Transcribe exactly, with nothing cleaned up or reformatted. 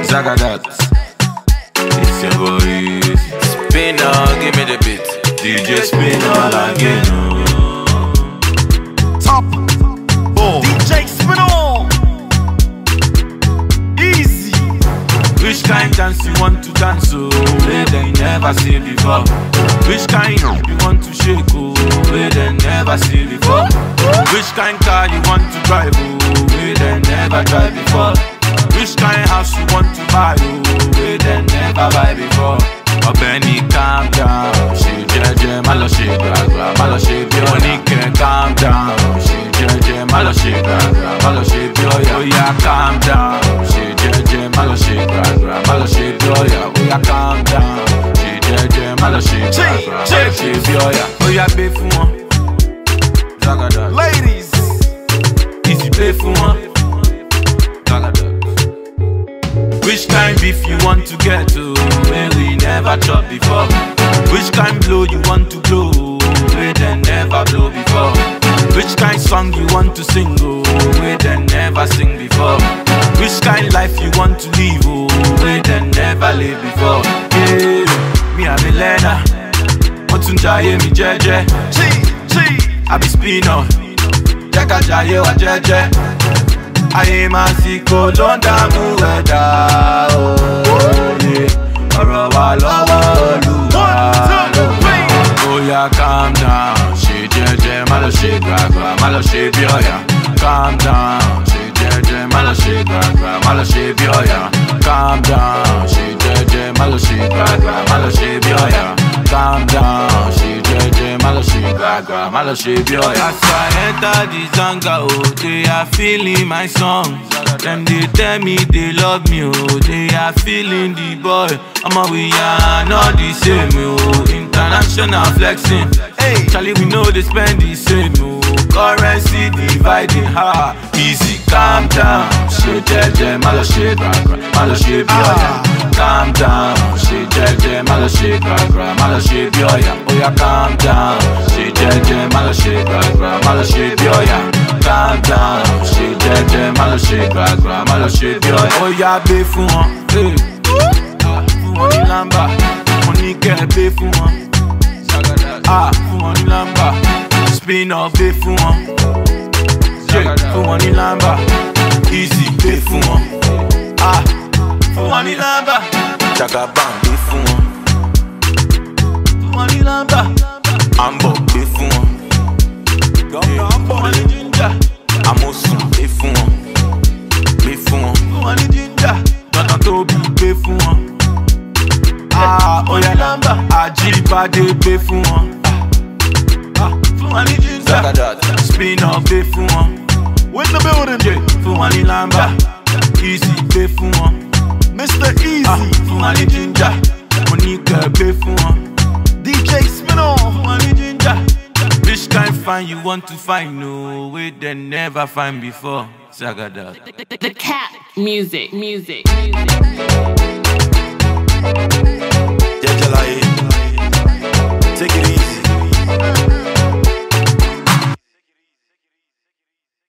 Zagadat. It's your boy. Spinner, give me the beat. D J Spinner again. Top boy. D J Spinner. Easy. Which kind dance you want to dance, oh, where they never see before? Which kind you want to shake, oh, where they never see before? Which kind car you want to drive, oh, where they never drive before? Which kind house you want to buy, oh, where they never buy before? Oh, Benny, calm down. She jeje, malo she gaga, malo she bioni can calm down. She jeje, malo she gaga, malo she bioya. Oh yeah, calm down. She jeje, malo she gaga, malo she bioya. Oh yeah, calm down. She jeje, malo she gaga, malo she bioya. Oh yeah, pay for one. Zagada. Ladies, easy pay for one. Zagada. Which kind beef you want to get to, where we never chop before? Which kind blow you want to blow, where they never blow before? Which kind song you want to sing, oh, where they never sing before? Which kind life you want to live, oh, where they never live before? Yeah, me I be learner, Otunjaye mi jeje. G, G, I be spinner, Jaka jaye wa jeje. Ayé máa sì kó ló ń dààmú ẹ̀dá òye ọ̀rọ̀ wa lọ́wọ́ Olúwa ló. Oya calm down, ṣe jẹ́jẹ́ má lọ ṣe gbàgbà, má lọ ṣe bí ọ̀yà. Calm down, ṣe jẹ́jẹ́ má lọ ṣe gbàgbà, má lọ ṣe bí ọ̀yà. Calm down, ṣe jẹ́jẹ́ má lọ ṣe gbàgbà, má lọ ṣe bí ọ̀yà. Calm down, ṣe jẹ́jẹ́ má lọ ṣe gbàgbà, má lọ ṣe bí ọ̀yà. As I enter the Zanga, oh, they are feeling my song. Them they tell me they love me, oh, they are feeling the boy. I'm a we are not the same, oh. International flexing, hey, Charlie, we know they spend the same, oh. Currency dividing, ha, easy, calm down. She jeje, malo she gra, malo she bioya. Calm down, she jeje, malo she gra, malo she bioya. Oh yeah, calm down, she jeje, malo she gra, malo she bioya. Calm down, she jeje, malo she gra, malo she bioya. Oh yeah, be fun one, hey, fun one in lamba, money get be fun one. Ah, fun one in lamba. Spin off, pay for one. Yeah, for one in lamba. Easy, pay for one. Ah, for one in lamba. Chaka bang, pay for one. For one in lamba. Ambo, pay for one. Yeah, for one in ginger. Amosun, pay for one. Pay for one. For one in ginger. Don't Toby, pay for one. Ah, oh yeah, lamba. Ajibade, pay for one. Zagadat, spin off, pay for one. with the building. Yeah, for one in lamba, easy, pay for one. Mister Easy, Ah, for one in ginger, Monica, pay for one. D J Spinner. For one in ginger. Which kind find you want to find? No way they never find before. Zagadat. The, the, the cat music, music, music.